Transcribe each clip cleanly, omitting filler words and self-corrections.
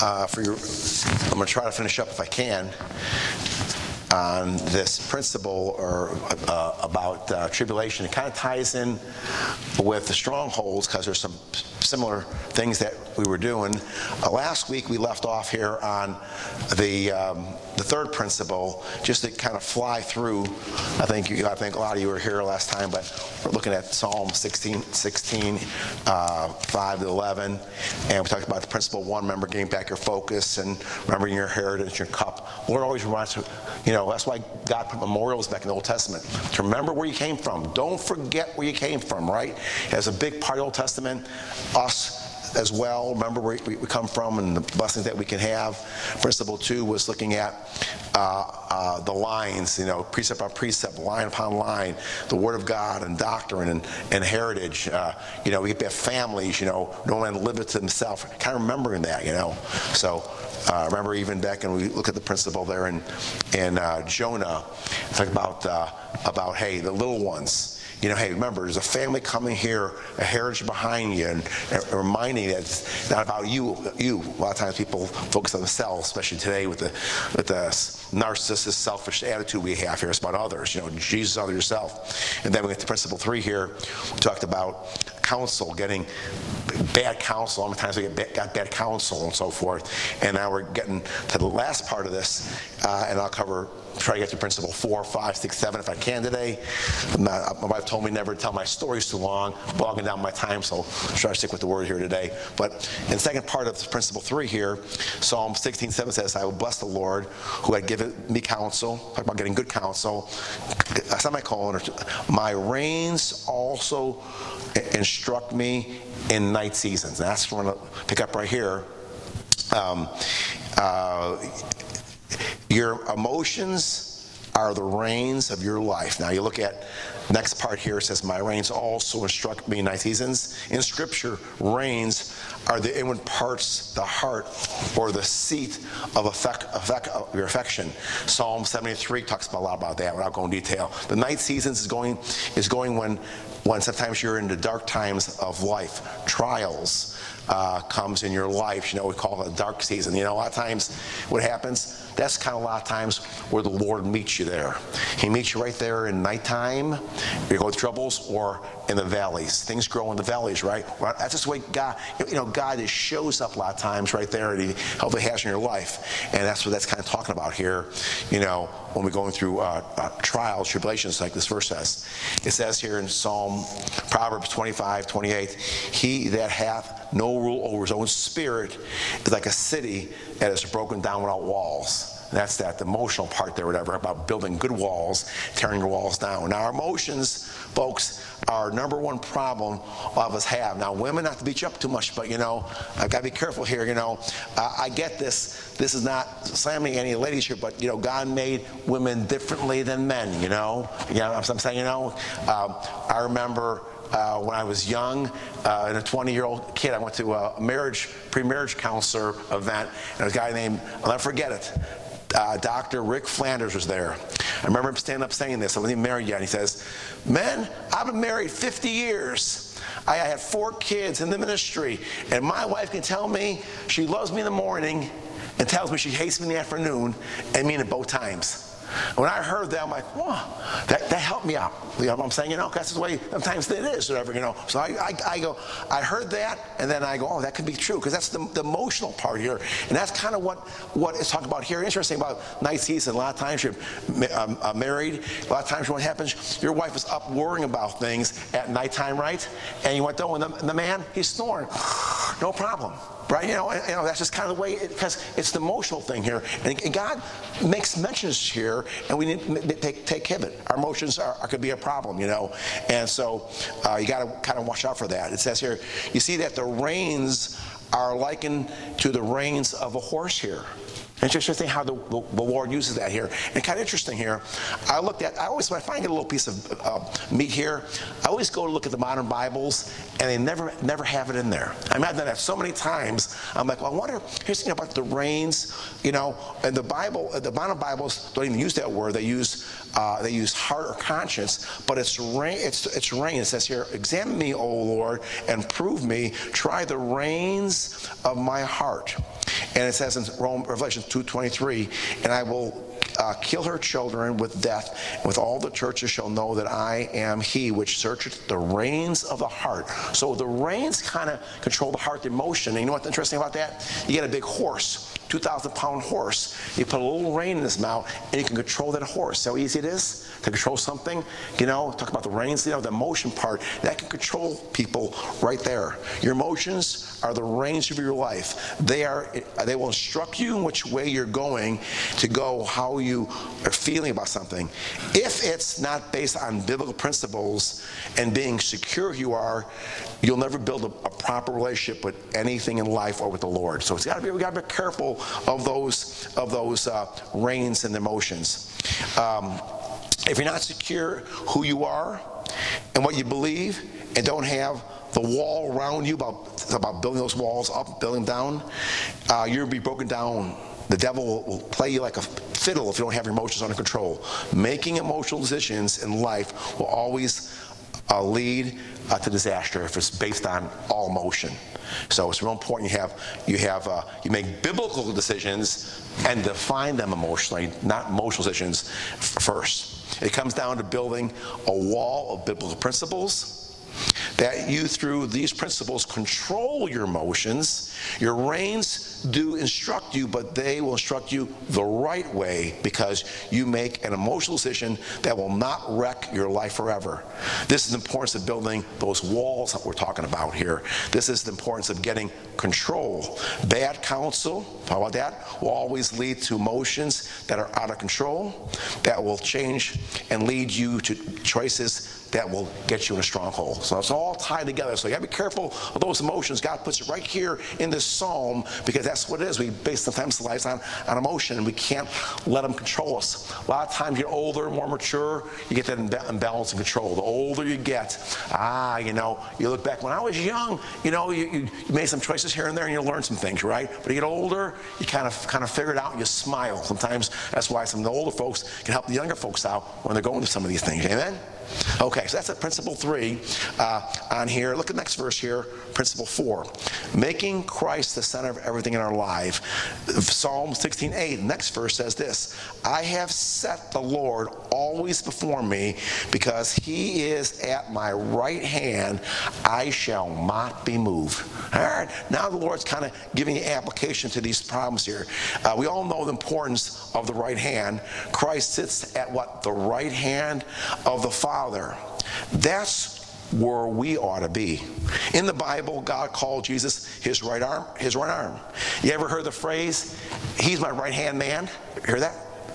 I'm going to try to finish up if I can on this principle about tribulation. It kind of ties in with the strongholds because there's some similar things that we were doing. Last week we left off here on the third principle, just to kind of fly through. I think a lot of you were here last time, but we're looking at Psalm 16, 5 to 11, and we talked about the principle one. Remember, getting back your focus and remembering your heritage, your cup. Lord always reminds you. That's why God put memorials back in the Old Testament, to remember where you came from. Don't forget where you came from, right? As a big part of the Old Testament, us as well, remember where we come from and the blessings that we can have. Principle 2 was looking at the lines, precept upon precept, line upon line, the Word of God and doctrine and heritage. We have families, no man liveth to himself. Kind of remembering that, So remember even back, and we look at the principle there in Jonah, talk about hey, the little ones. Hey, remember, there's a family coming here, a heritage behind you, and reminding that it's not about you. A lot of times people focus on themselves, especially today with the narcissistic, selfish attitude we have here. It's about others. Jesus, other yourself. And then we get to principle 3 here. We talked about counsel, getting bad counsel. How many times we got bad counsel and so forth. And now we're getting to the last part of this, and I'll try to get to principle 4, 5, 6, 7 if I can today. My wife told me never to tell my stories too long, bogging down my time, so I'll try to stick with the word here today. But in the second part of principle 3 here, Psalm 16:7 says, I will bless the Lord who had given me counsel. Talk about getting good counsel. Semicolon, my reins also instruct me in night seasons. And that's what I'm going to pick up right here. Your emotions are the reins of your life. Now you look at next part here. It says, my reins also instruct me in night seasons. In Scripture, reins are the inward parts, the heart, or the seat of your affection. Psalm 73 talks a lot about that without going into detail. The night seasons is going when sometimes you're in the dark times of life. Trials comes in your life. We call it a dark season. A lot of times what happens, that's kind of a lot of times where the Lord meets you there. He meets you right there in nighttime, you go through troubles, or in the valleys. Things grow in the valleys, right? Well, that's just the way God, God just shows up a lot of times right there, and He hopefully has in your life. And that's what that's kind of talking about here, when we're going through trials, tribulations, like this verse says. It says here in Proverbs 25:28, he that hath no rule over his own spirit is like a city that is broken down without walls. And that's the emotional part there, whatever, about building good walls, tearing your walls down. Now, our emotions, folks, are number one problem all of us have. Now, women, not to beat you up too much, but, I've got to be careful here, I get this. This is not slamming any ladies here, but, God made women differently than men, I'm saying, I remember when I was young, and a 20-year-old kid, I went to a pre-marriage counselor event, and there was a guy named, I'll never forget it, Dr. Rick Flanders was there. I remember him standing up saying this. I wasn't even married yet. He says, men, I've been married 50 years. I had 4 kids in the ministry, and my wife can tell me she loves me in the morning and tells me she hates me in the afternoon, and mean it both times. When I heard that, I'm like, whoa, that helped me out. What I'm saying? That's the way sometimes it is, whatever, So I go, I heard that, and then I go, oh, that could be true, because that's the emotional part here. And that's kind of what it's talking about here. Interesting about night season. A lot of times you're married. A lot of times what happens, your wife is up worrying about things at nighttime, right? And you went, oh, and the man, he's snoring. No problem. Right? That's just kind of the way, because it's the emotional thing here. And God makes mentions here, and we need to take care of it. Our emotions could be a problem, And so you got to kind of watch out for that. It says here, you see that the reins are likened to the reins of a horse here. It's interesting how the Lord uses that here. And kind of interesting here, I always, when I find a little piece of meat here, I always go to look at the modern Bibles, and they never have it in there. I've done that so many times. I'm like, well, I wonder, here's the thing about the reins, and the modern Bibles don't even use that word. They use heart or conscience, but it's rein. It says here, examine me, O Lord, and prove me. Try the reins of my heart. And it says in Revelation 2:23, and I will kill her children with death, and with all the churches shall know that I am he which searcheth the reins of the heart. So the reins kind of control the heart, the emotion. And you know what's interesting about that? You get a big horse, 2,000-pound horse. You put a little rein in his mouth, and you can control that horse. See how easy it is to control something? Talk about the reins, the emotion part. That can control people right there. Your emotions are the reins of your life. They will instruct you in which way you're going to go, how you are feeling about something. If it's not based on biblical principles and being secure you are, you'll never build a proper relationship with anything in life or with the Lord. So we got to be careful of those reins and emotions. If you're not secure who you are and what you believe, and don't have the wall around you about building those walls up, building them down, you'll be broken down. The devil will play you like a fiddle if you don't have your emotions under control. Making emotional decisions in life will always lead to disaster if it's based on all emotion. So it's real important you make biblical decisions and define them emotionally, not emotional decisions first. It comes down to building a wall of biblical principles that you, through these principles, control your emotions. Your reins do instruct you, but they will instruct you the right way because you make an emotional decision that will not wreck your life forever. This is the importance of building those walls that we're talking about here. This is the importance of getting control. Bad counsel, how about that, will always lead to emotions that are out of control, that will change and lead you to choices that will get you in a stronghold. So it's all tied together. So you gotta be careful of those emotions. God puts it right here in this psalm because that's what it is. We base sometimes lives on emotion, and we can't let them control us. A lot of times you're older, more mature, you get that imbalance in control. The older you get, you look back, when I was young, you made some choices here and there and you learn some things, right? But you get older, you kind of figure it out and you smile. Sometimes that's why some of the older folks can help the younger folks out when they're going through some of these things. Amen? Okay, so that's at principle 3 on here. Look at the next verse here, principle 4. Making Christ the center of everything in our life. Psalm 16:8, the next verse says this: I have set the Lord always before me, because he is at my right hand, I shall not be moved. All right, now the Lord's kind of giving you application to these problems here. We all know the importance of the right hand. Christ sits at what? The right hand of the Father. That's where we ought to be. In the Bible, God called Jesus his right arm. You ever heard the phrase, he's my right hand man? Hear that?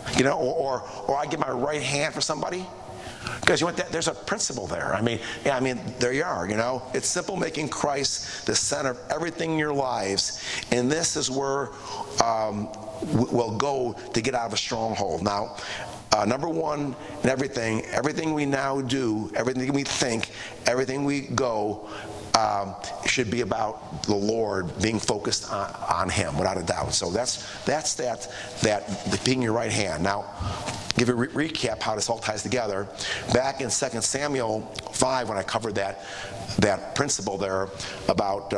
Or I give my right hand for somebody? Because there's a principle there. There you are, It's simple, making Christ the center of everything in your lives. And this is where we'll go to get out of a stronghold. Now, number one in everything we now do, everything we think, everything we go, should be about the Lord, being focused on him, without a doubt. So that's that being your right hand. Now, give a recap how this all ties together. Back in 2 Samuel 5, when I covered that principle there about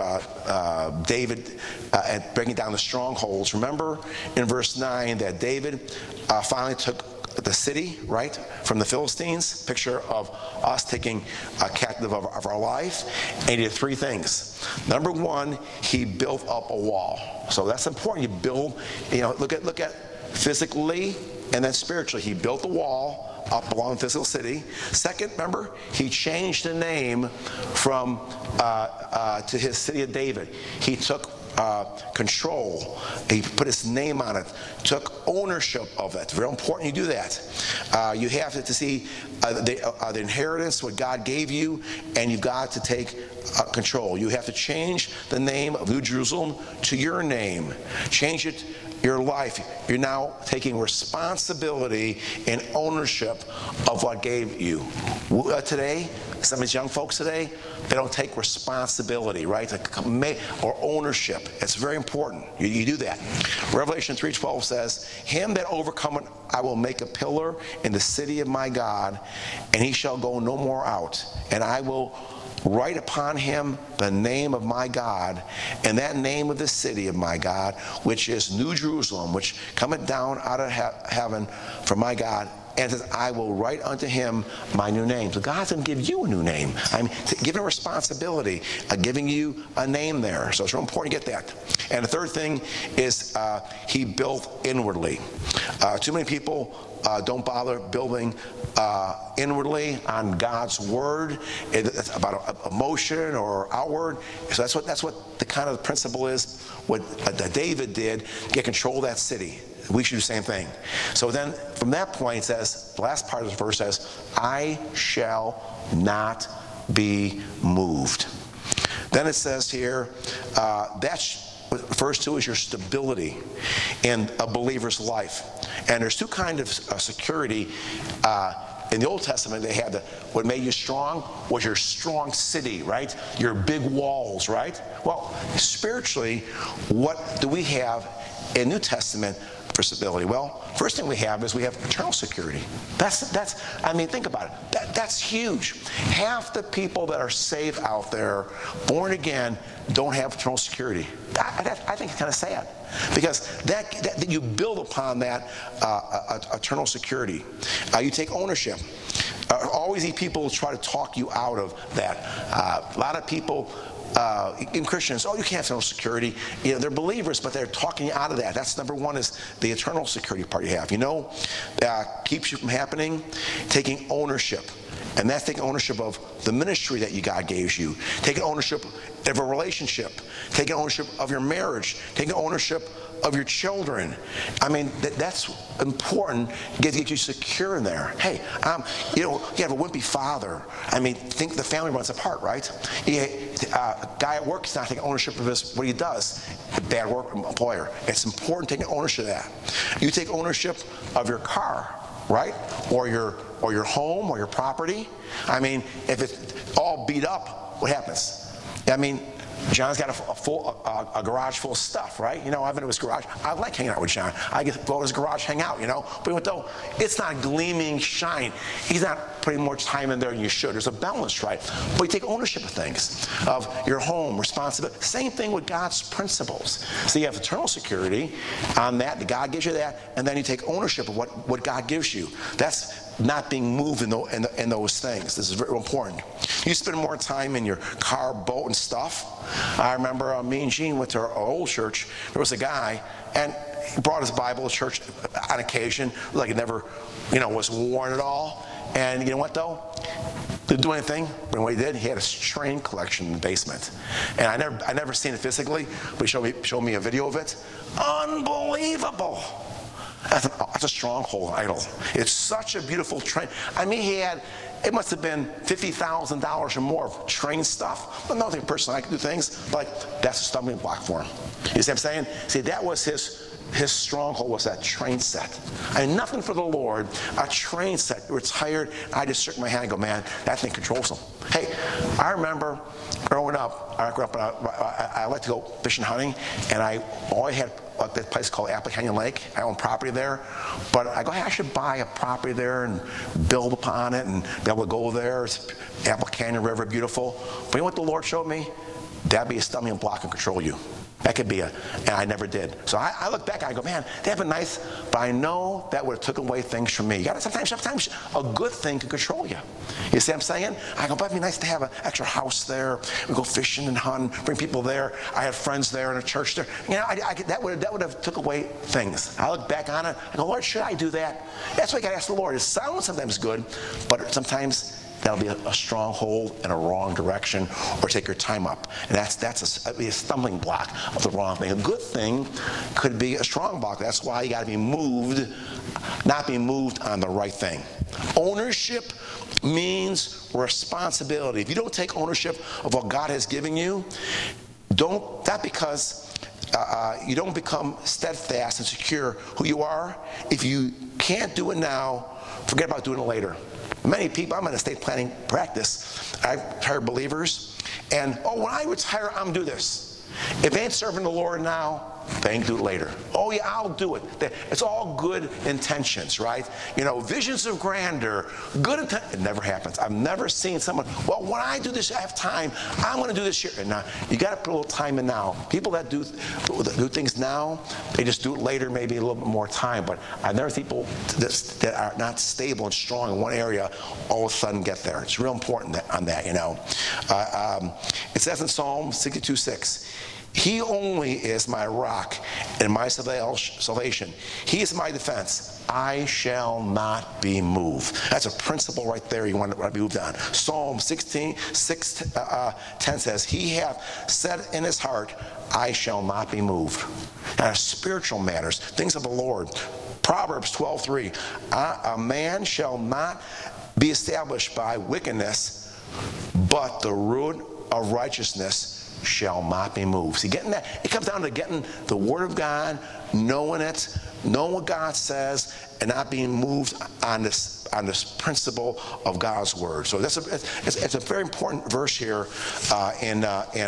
David and breaking down the strongholds, remember in verse 9 that David finally took the city, right, from the Philistines, picture of us taking a captive of our life, and he did 3 things. Number 1, he built up a wall. So that's important. You build, look at physically and then spiritually. He built the wall up along the physical city. Second, remember, he changed the name from to his city of David. He took control. He put his name on it, took ownership of it. Very important you do that. You have to see the inheritance, what God gave you, and you've got to take control. You have to change the name of New Jerusalem to your name. Change it, your life. You're now taking responsibility and ownership of what gave you. Today, some of these young folks today, they don't take responsibility, right? Or ownership. It's very important. You do that. Revelation 3:12 says, him that overcometh I will make a pillar in the city of my God, and he shall go no more out. And I will write upon him the name of my God, and that name of the city of my God, which is New Jerusalem, which cometh down out of heaven from my God. And it says, I will write unto him my new name. So God's going to give you a new name. I'm giving a responsibility, giving you a name there. So it's real important to get that. And the third thing is he built inwardly. Too many people don't bother building inwardly on God's word. It's about emotion or outward. So that's what the kind of principle is. What David did to get control of that city. We should do the same thing. So then, from that point, it says, the last part of the verse says, I shall not be moved. Then it says here, that's what it refers to as your stability in a believer's life. And there's two kinds of security. In the Old Testament, they had what made you strong was your strong city, right? Your big walls, right? Well, spiritually, what do we have in New Testament for stability? Well, first thing we have is we have eternal security. That's I mean, think about it. That's huge. Half the people that are saved out there, born again, don't have eternal security. I think it's kind of sad, because that you build upon that eternal security. You take ownership. Always these people try to talk you out of that. A lot of people in Christians, you can't have eternal security. They're believers, but they're talking you out of that. That's number one, is the eternal security part you have. Keeps you from happening, taking ownership. And that's taking ownership of the ministry that God gave you. Taking ownership of a relationship. Taking ownership of your marriage. Taking ownership of your children. I mean, that's important to get you secure in there. Hey, you have a wimpy father. I mean, think the family runs apart, right? A guy at work is not taking ownership of what he does. A bad work employer. It's important taking ownership of that. You take ownership of your car, right? Or your home or your property. I mean, if it's all beat up, what happens? I mean, John's got a garage full of stuff, right? I've been to his garage. I like hanging out with John. I get to go to his garage, hang out, But though it's not gleaming shine, he's not putting more time in there than you should. There's a balance, right? But you take ownership of things, of your home, responsibility. Same thing with God's principles. So you have eternal security on that. God gives you that, and then you take ownership of what God gives you. That's not being moved in those things. This is very important. You spend more time in your car, boat, and stuff. I remember me and Gene went to our old church. There was a guy, and he brought his Bible to church on occasion, like it never, was worn at all. And you know what, though? Didn't do anything, but what he did, he had a train collection in the basement. And I never seen it physically, but he showed me a video of it. Unbelievable. That's a stronghold idol. It's such a beautiful train. I mean, it must have been $50,000 or more of train stuff. But nothing personal. I can do things, but that's a stumbling block for him. You see what I'm saying? See, that was his stronghold, was that train set. I mean, nothing for the Lord, a train set. We're tired. I just shook my hand and go, man, that thing controls him. Hey, I remember growing up, I like to go fishing, hunting, and I always had that place called Apple Canyon Lake. I own property there. But I go, hey, I should buy a property there and build upon it and be able to go there. It's Apple Canyon River, beautiful. But you know what the Lord showed me? That'd be a stumbling block and control you. That could be and I never did. So I look back and I go, man, that'd been nice, but I know that would have taken away things from me. Sometimes a good thing can control you. You see what I'm saying? I go, but it'd be nice to have an extra house there. We go fishing and hunting, bring people there. I had friends there and a church there. That would have took away things. I look back on it, I go, Lord, should I do that? That's why you got to ask the Lord. It sounds sometimes good, but sometimes that'll be a stronghold in a wrong direction, or take your time up. And that's a stumbling block of the wrong thing. A good thing could be a strong block. That's why you got to be moved, not be moved on the right thing. Ownership means responsibility. If you don't take ownership of what God has given you, not because you don't become steadfast and secure who you are. If you can't do it now, forget about doing it later. Many people, I'm in estate planning practice. I've hired believers, and when I retire, I'm going to do this. If they ain't serving the Lord now, they can do it later. Oh yeah, I'll do it. It's all good intentions, right? Visions of grandeur, good intent. It never happens. I've never seen someone, well, when I do this, I have time. I'm going to do this here. And now, you got to put a little time in now. People that do things now, they just do it later, maybe a little bit more time. But I've never seen people that are not stable and strong in one area all of a sudden get there. It's real important on that, It says in Psalm 62:6, He only is my rock and my salvation. He is my defense. I shall not be moved. That's a principle right there you want to be moved on. Psalm 16:10 says, He hath said in his heart, I shall not be moved. Now, spiritual matters, things of the Lord. Proverbs 12:3, a man shall not be established by wickedness, but the root of righteousness shall not be moved. See, getting that, it comes down to getting the Word of God, knowing it, knowing what God says, and not being moved on this principle of God's Word. So it's a very important verse here in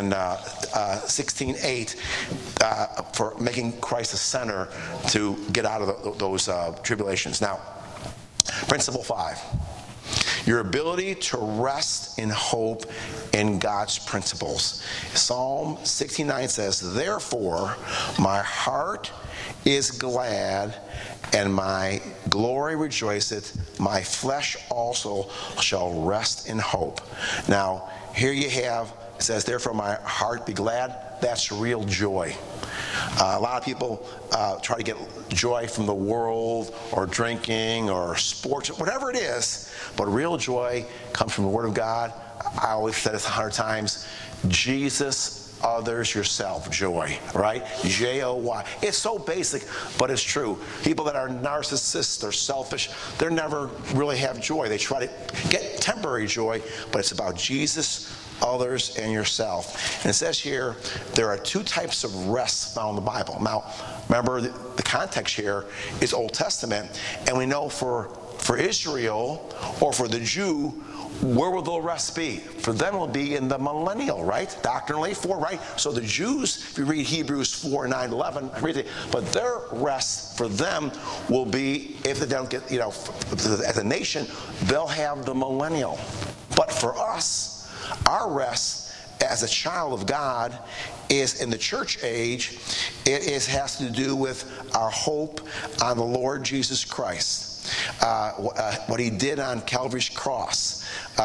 16:8 for making Christ the center to get out of those tribulations. Now, principle 5. Your ability to rest in hope in God's principles. Psalm 69 says, Therefore, my heart is glad, and my glory rejoiceth. My flesh also shall rest in hope. Now, here you have, it says, Therefore, my heart be glad. That's real joy. A lot of people try to get joy from the world or drinking or sports, whatever it is. But real joy comes from the Word of God. I always said this 100 times. Jesus, others, yourself, joy, right? Joy. It's so basic, but it's true. People that are narcissists or selfish, they never really have joy. They try to get temporary joy, but it's about Jesus, others, and yourself. And it says here, there are 2 types of rest found in the Bible. Now, remember, the context here is Old Testament, and we know for Israel or for the Jew, where will the rest be? For them it will be in the millennial, right? Doctrinally, right? So the Jews, if you read Hebrews 4:9-11, but their rest for them will be, if they don't get, as a nation, they'll have the millennial. But for us, our rest as a child of God is in the church age. It has to do with our hope on the Lord Jesus Christ. What he did on Calvary's cross.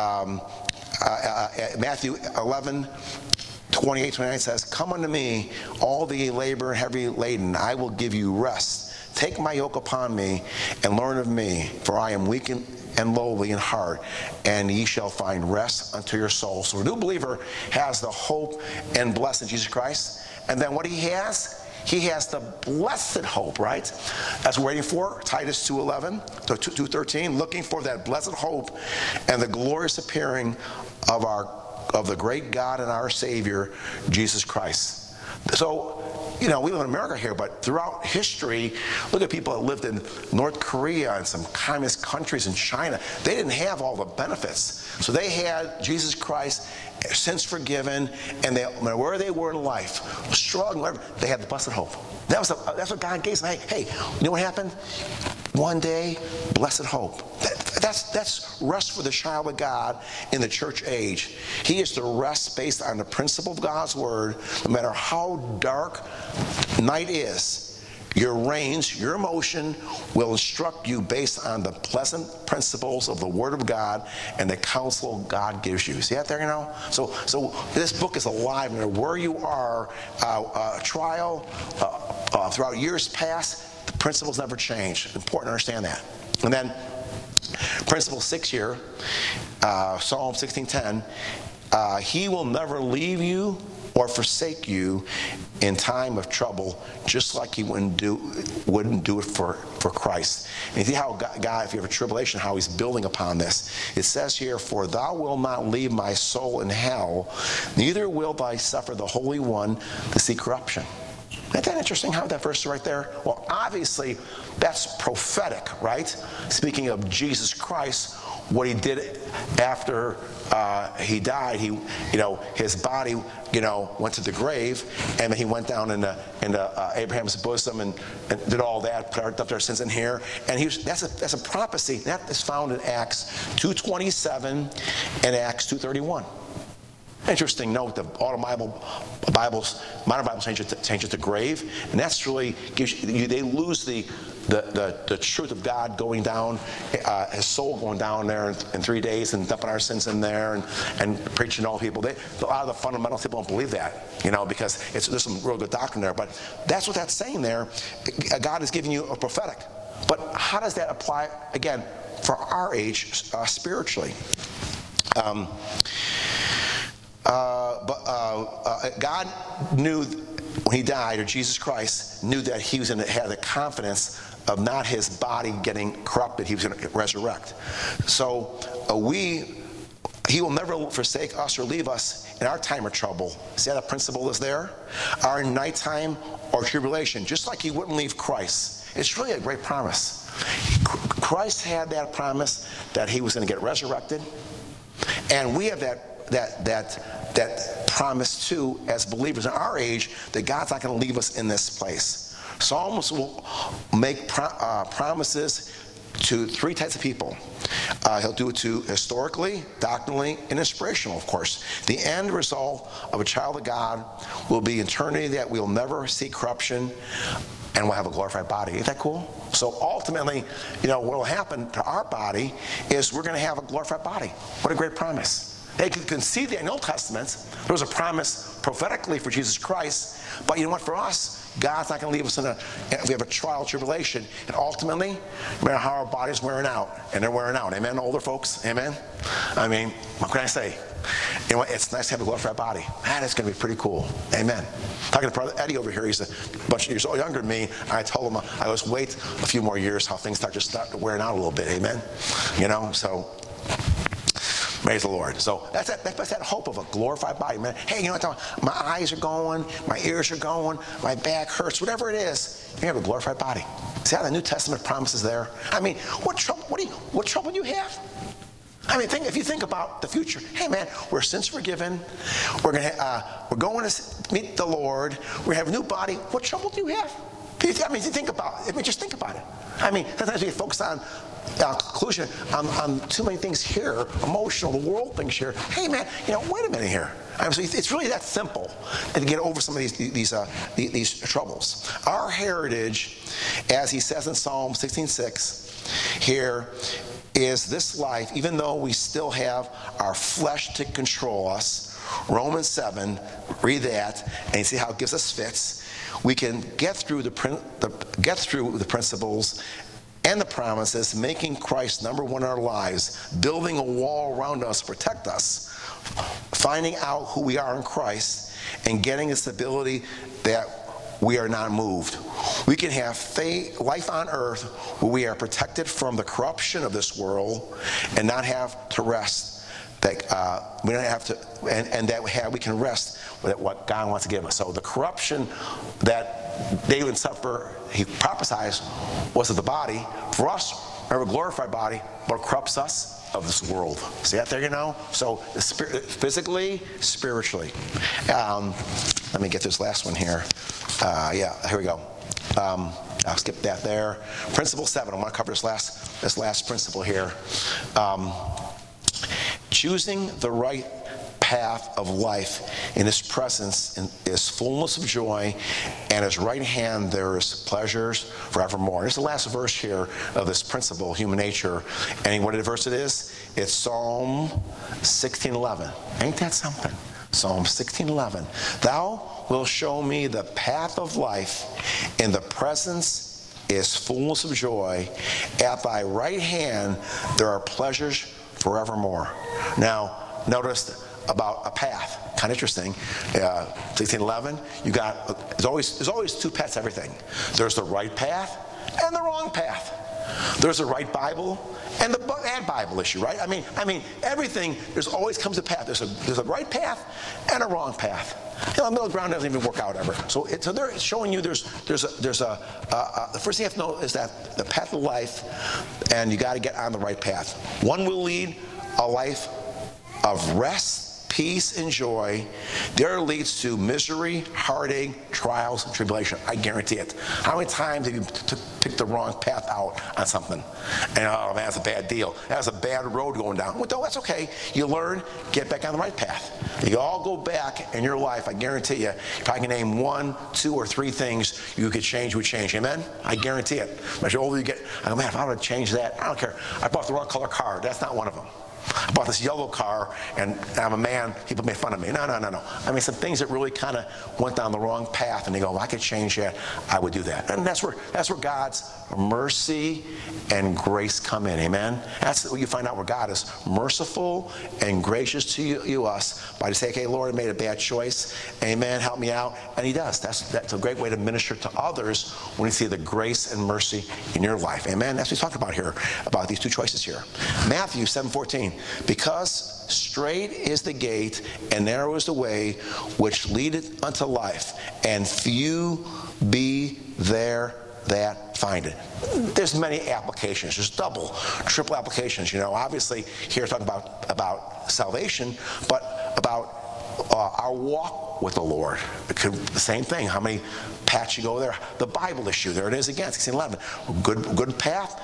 Matthew 11:28-29 says, Come unto me, all the labor and heavy laden, I will give you rest. Take my yoke upon me and learn of me, for I am weak and lowly in heart, and ye shall find rest unto your soul. So a new believer has the hope and blessing in Jesus Christ. And then what he has the blessed hope, right? That's what we're waiting for. Titus 2:13, looking for that blessed hope and the glorious appearing of the great God and our Savior, Jesus Christ. So, we live in America here, but throughout history, look at people that lived in North Korea and some communist countries in China. They didn't have all the benefits. So they had Jesus Christ, sins forgiven, and no matter where they were in life, struggling, whatever, they had the blessed hope. That's what God gave them. Hey, you know what happened? One day, blessed hope. That's rest for the child of God in the church age. He is to rest based on the principle of God's Word. No matter how dark night is, your reins, your emotion will instruct you based on the pleasant principles of the Word of God and the counsel God gives you. See that there, So this book is alive. No matter where you are, trial, throughout years past, the principles never change. Important to understand that. And then principle 6 here, Psalm 16:10, He will never leave you or forsake you in time of trouble, just like He wouldn't do it for Christ. And you see how God, if you have a tribulation, how He's building upon this. It says here, For thou wilt not leave my soul in hell, neither wilt thou suffer the Holy One to see corruption. Isn't that interesting how that verse is right there? Well, obviously, that's prophetic, right? Speaking of Jesus Christ, what he did after he died, his body, went to the grave, and then he went down into Abraham's bosom and did all that, put up their sins in here, and that's a prophecy that is found in Acts 2:27 and Acts 2:31. Interesting note: the modern Bibles change it to grave, and that's really they lose the truth of God going down, his soul going down there in 3 days and dumping our sins in there and preaching to all people. A lot of the fundamental people don't believe that, because there's some real good doctrine there. But that's what that's saying there. God is giving you a prophetic. But how does that apply again for our age spiritually? God knew when he died, or Jesus Christ knew that he was going to have the confidence of not his body getting corrupted. He was going to resurrect. So he will never forsake us or leave us in our time of trouble. See how that principle is there? Our nighttime or tribulation, just like he wouldn't leave Christ. It's really a great promise. Christ had that promise that he was going to get resurrected, and we have that promise too as believers in our age, that God's not going to leave us in this place. Psalms will make promises to three types of people. He'll do it to historically, doctrinally, and inspirational, of course. The end result of a child of God will be eternity that we'll never see corruption, and we'll have a glorified body. Isn't that cool? So ultimately, what will happen to our body is we're going to have a glorified body. What a great promise. They can see that in the Old Testament. There was a promise prophetically for Jesus Christ. But you know what? For us, God's not going to leave us we have a trial, tribulation. And ultimately, no matter how our body's wearing out, and they're wearing out. Amen, older folks? Amen? I mean, what can I say? It's nice to have a glorified body. Man, it's going to be pretty cool. Amen. Talking to Brother Eddie over here, he's a bunch of years younger than me. I told him I always wait a few more years how things start wearing out a little bit. Amen? So praise the Lord. So that's that hope of a glorified body, man. Hey, you know what? My eyes are going, my ears are going, my back hurts, whatever it is. You have a glorified body. See how the New Testament promises there? I mean, what trouble do you have? I mean, if you think about the future, hey man, we're sins forgiven. We're going to meet the Lord. We have a new body. What trouble do you have? I mean, think about it. Just think about it. I mean, sometimes we focus on conclusion on too many things here, emotional, the world things here. Hey man, wait a minute here. I mean, so it's really that simple, and to get over some of these troubles. Our heritage, as he says in Psalm 16:6, here is this life. Even though we still have our flesh to control us, Romans 7, read that, and you see how it gives us fits. We can get through the principles and the promises, making Christ number one in our lives, building a wall around us to protect us, finding out who we are in Christ, and getting a stability that we are not moved. We can have life on earth where we are protected from the corruption of this world and not have to rest. We don't have to, and that we can rest with what God wants to give us. So the corruption that David suffered, he prophesies, was of the body. For us, we have a glorified body, but it corrupts us of this world. See that there, So physically, spiritually. Let me get this last one here. Here we go. I'll skip that there. Principle 7. I want to cover this last principle here. Choosing the right path of life in his presence is fullness of joy, and his right hand there is pleasures forevermore. This is the last verse here of this principle, human nature. And what verse it is? It's Psalm 16:11. Ain't that something? Psalm 16:11. Thou wilt show me the path of life. In the presence is fullness of joy. At thy right hand there are pleasures forevermore. Now, notice about a path. Kind of interesting. 16:11. There's always two paths to everything. There's the right path and the wrong path. There's a right Bible and the bad Bible issue, right? I mean, everything, there's always comes a path. There's a right path and a wrong path. Middle ground doesn't even work out ever. So they're showing you the first thing you have to know is that the path of life, and you got to get on the right path. One will lead a life of rest, peace, and joy. The other leads to misery, heartache, trials, and tribulation. I guarantee it. How many times have you picked the wrong path out on something? And oh man, that's a bad deal. That's a bad road going down. Well, that's okay. You learn, get back on the right path. You all go back in your life, I guarantee you probably can name 1, 2, or 3 things you could change would change. Amen? I guarantee it. As the older you get, I go, man, if I would have changed that, I don't care. I bought the wrong color car. That's not one of them. I bought this yellow car, and I'm a man. People made fun of me. No. I mean, some things that really kind of went down the wrong path, and they go, well, I could change that. I would do that. And that's where God's mercy and grace come in. Amen? That's what you find out, where God is merciful and gracious to us by to say, okay, Lord, I made a bad choice. Amen. Help me out. And he does. That's a great way to minister to others when you see the grace and mercy in your life. Amen? That's what he's talking about here, about these 2 choices here. Matthew 7:14. Because straight is the gate, and narrow is the way which leadeth unto life, and few be there that find it. There's many applications. There's double, triple applications. Obviously here talking about salvation, but about our walk with the Lord. The same thing. How many paths you go there? The Bible issue. There it is again. 16:11. Good path.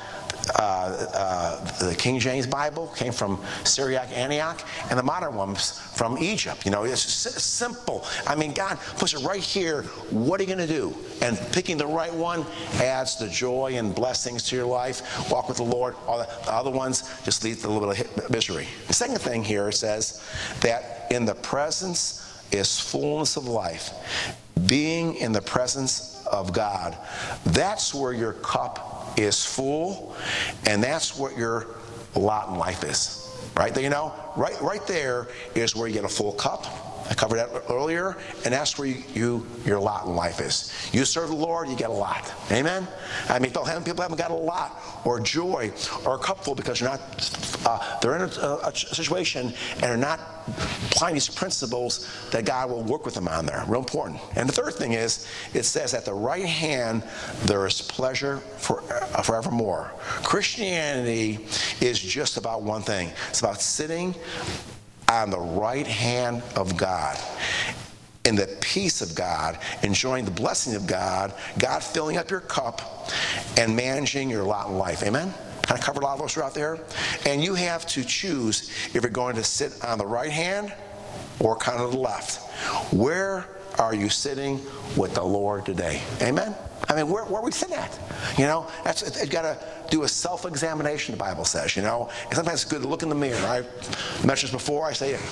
The King James Bible came from Syriac Antioch, and the modern one's from Egypt. It's simple. I mean, God puts it right here. What are you going to do? And picking the right one adds the joy and blessings to your life. Walk with the Lord. All the other ones just lead to a little bit of misery. The second thing here says that in the presence is fullness of life. Being in the presence of God, that's where your cup is full, and that's what your lot in life is. Right there, right there is where you get a full cup. I covered that earlier, and that's where your lot in life is. You serve the Lord, you get a lot. Amen? I mean, people haven't got a lot or joy or a cup full because they're in a situation and they're not applying these principles that God will work with them on there. Real important. And the third thing is, it says at the right hand there is pleasure forevermore. Christianity is just about one thing. It's about sitting on the right hand of God, in the peace of God, enjoying the blessing of God, God filling up your cup, and managing your lot in life. Amen? Kind of covered a lot of those out there. And you have to choose if you're going to sit on the right hand or kind of the left. Where are you sitting with the Lord today? Amen? I mean, where are we sitting at? You've got to do a self-examination, the Bible says, And sometimes it's good to look in the mirror. I mentioned this before. I say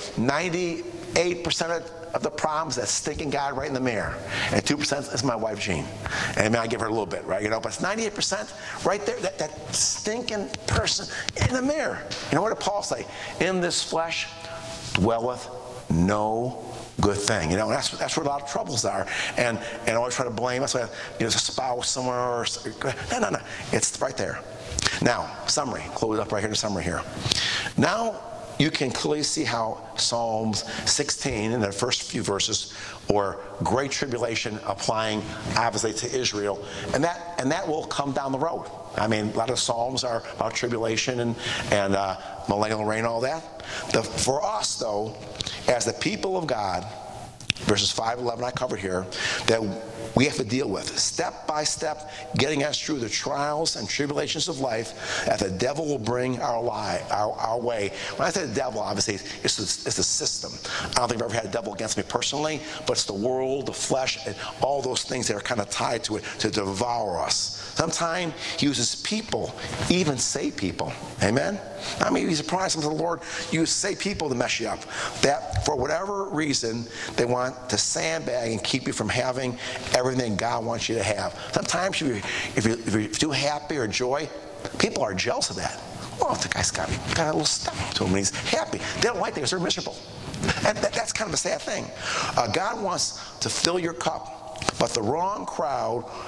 98% of the problems that stinking God right in the mirror. And 2% is my wife, Jean. And I give her a little bit, right? But it's 98% right there, that stinking person in the mirror. What did Paul say? In this flesh dwelleth no good thing. That's where a lot of troubles are. And I always try to blame us. There's a spouse somewhere. No. It's right there. Now, summary. Close it up right here, the summary here. Now, you can clearly see how Psalms 16 in the first few verses, or great tribulation applying obviously to Israel, and that will come down the road. I mean, a lot of Psalms are about tribulation and millennial reign, all that. For us, though, as the people of God, verses 5-11 I covered here, that we have to deal with step by step, getting us through the trials and tribulations of life that the devil will bring our way. When I say the devil, obviously, it's the system. I don't think I've ever had a devil against me personally, but it's the world, the flesh, and all those things that are kind of tied to it to devour us. Sometimes he uses people, even saved people. Amen? I mean, you'd be surprised sometimes the Lord uses saved people to mess you up. That, for whatever reason, they want to sandbag and keep you from having everything God wants you to have. Sometimes if you're too happy or joy, people are jealous of that. Well, the guy's got a little stuff to him when he's happy. They don't like that because they're miserable. And that's kind of a sad thing. God wants to fill your cup, but the wrong crowd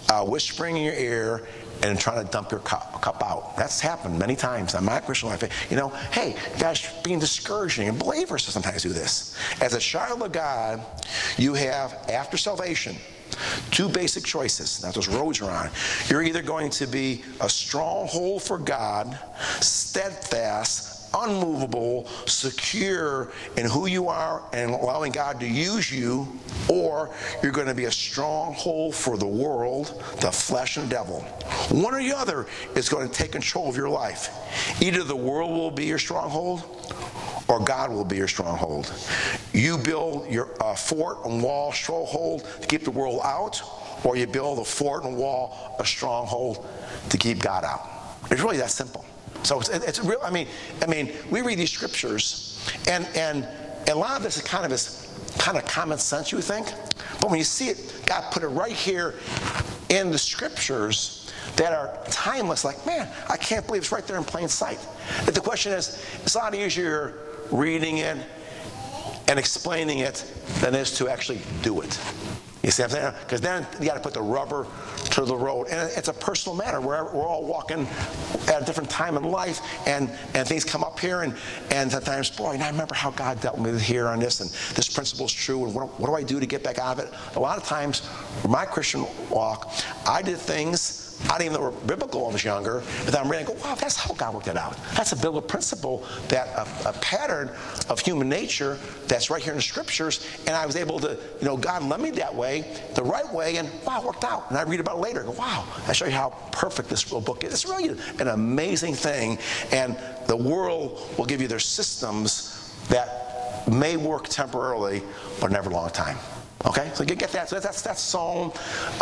whispering in your ear and trying to dump your cup out. That's happened many times in my Christian life. Hey, guys, being discouraging, and believers sometimes do this. As a child of God, you have, after salvation, two basic choices that those roads are on. You're either going to be a stronghold for God, steadfast, unmovable, secure in who you are and allowing God to use you, or you're going to be a stronghold for the world, the flesh, and the devil. One or the other is going to take control of your life. Either the world will be your stronghold, or God will be your stronghold. You build your fort and wall, stronghold to keep the world out, or you build a fort and wall, a stronghold to keep God out. It's really that simple. So it's real. I mean, we read these scriptures, and a lot of this is kind of common sense, you think, but when you see it, God put it right here in the scriptures that are timeless. Like, man, I can't believe it's right there in plain sight. But the question is, it's a lot easier reading it and explaining it than it is to actually do it. You see what I'm saying? Because then you got to put the rubber to the road. And it's a personal matter. We're all walking at a different time in life, and things come up here, and sometimes, boy, I remember how God dealt with me here on this, and this principle is true, and what do I do to get back out of it? A lot of times, in my Christian walk, I did things I didn't even know were biblical when I was younger, and then I'm reading and go, wow, that's how God worked it out. That's a biblical principle, that a pattern of human nature that's right here in the scriptures, and I was able to, God led me that way, the right way, and wow, it worked out. And I read about it later and go, wow, I show you how perfect this little book is. It's really an amazing thing, and the world will give you their systems that may work temporarily, but never a long time. Okay, so you get that. So that's Psalm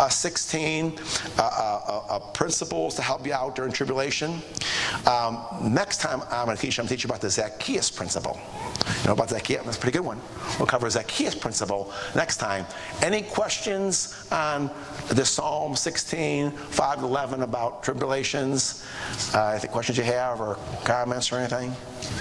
16, principles to help you out during tribulation. Next time I'm going to teach you about the Zacchaeus principle. You know about Zacchaeus? That's a pretty good one. We'll cover Zacchaeus principle next time. Any questions on the Psalm 16, 5 to 11 about tribulations? Any questions you have or comments or anything?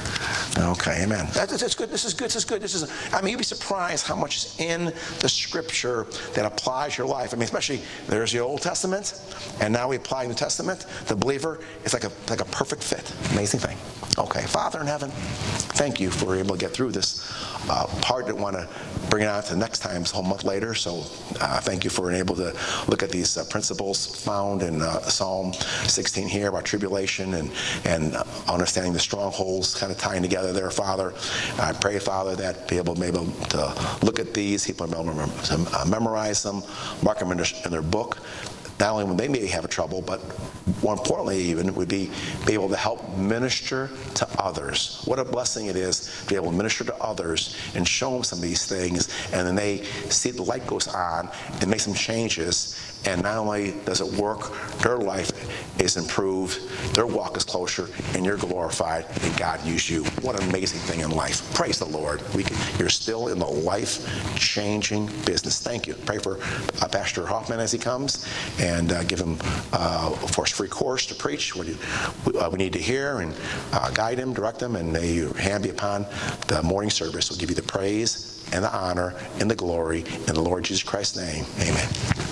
Okay, amen. That's good. This is good. You'd be surprised how much is in the scripture that applies to your life. Especially there's the Old Testament, and now we apply the New Testament. The believer, it's like a perfect fit. Amazing thing. Okay, Father in heaven, thank you for able to get through this part. That want to bring it on to next time, it's a whole month later. So thank you for being able to look at these principles found in Psalm 16 here about tribulation and understanding the strongholds, kind of tying together there, Father. I pray, Father, that people may be able to look at these, people may be able to memorize them, mark them in their book. Not only when they may have trouble, but more importantly even, would be able to help minister to others. What a blessing it is to be able to minister to others and show them some of these things, and then they see the light goes on and make some changes, and not only does it work, their life is improved, their walk is closer, and you're glorified, and God used you. What an amazing thing in life. Praise the Lord. You're still in the life-changing business. Thank you. Pray for Pastor Hoffman as he comes, and give him a free course to preach what we need to hear, and guide him, direct him, and may your hand be upon the morning service. We'll give you the praise and the honor and the glory in the Lord Jesus Christ's name. Amen.